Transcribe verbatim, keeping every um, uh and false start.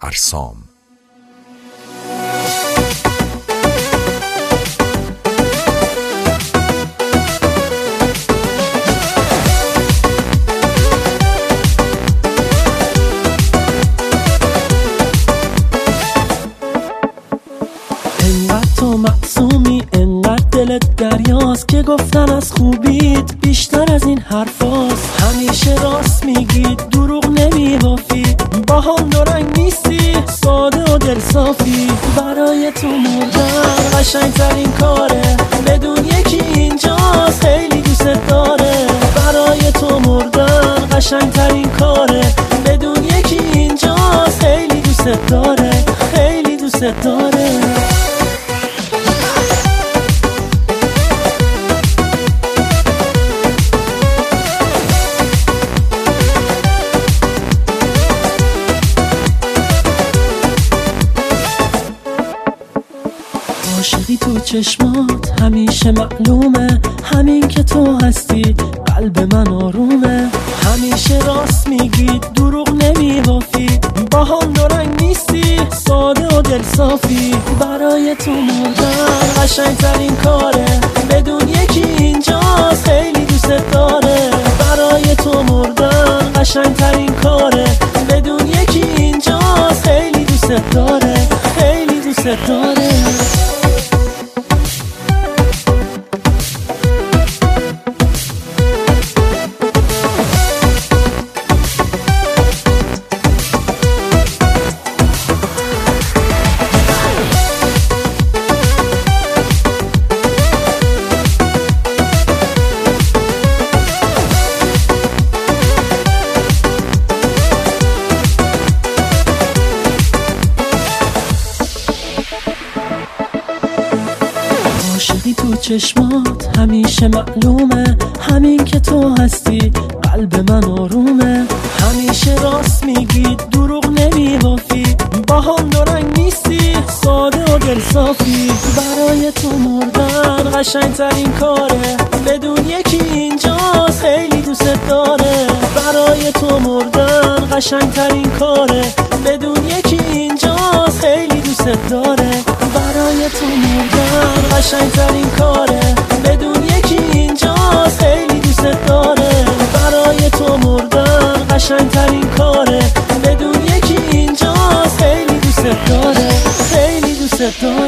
ارسام. انقدر تو معصومی، انقدر دلت دریاست که گفتن از خوبیت بیشتر از این حرفاست. همیشه راست میگی، دروغ نمیبافی، با هم دورنگ نیستی، ساده و دلصافی. برای تو مردن قشنگترین کاره، بدون یکی اینجاست خیلی دوست داره. برای تو مردن قشنگترین کاره، بدون یکی اینجاست خیلی دوست داره، خیلی دوست داره. عاشقی تو چشمات همیشه معلومه، همین که تو هستی قلب من آرومه. همیشه راست میگی، دروغ نمیبافی، با هم دورنگ نیستی، ساده و دلصافی. برای تو مردن قشنگترین کاره، بدون یکی اینجاست خیلی دوست داره. برای تو مردن قشنگترین کاره، بدون یکی اینجاست خیلی دوست داره، خیلی دوست داره. عاشقی تو چشمات همیشه معلومه، همین که تو هستی قلب من آرومه. همیشه راست میگی، دروغ نمیبافی، با هم دورنگ نیستی، ساده و دلصافی. برای تو مردن قشنگترین کاره، بدون یکی اینجاست خیلی دوست داره. برای تو مردن قشنگترین کاره، بدون یکی اینجاست خیلی دوست داره. برای تو مردن قشنگترین کاره، بدون یکی اینجاست خیلی دوست داره. برای تو مردن قشنگترین کاره، بدون یکی اینجاست خیلی دوست داره، خیلی دوست داره.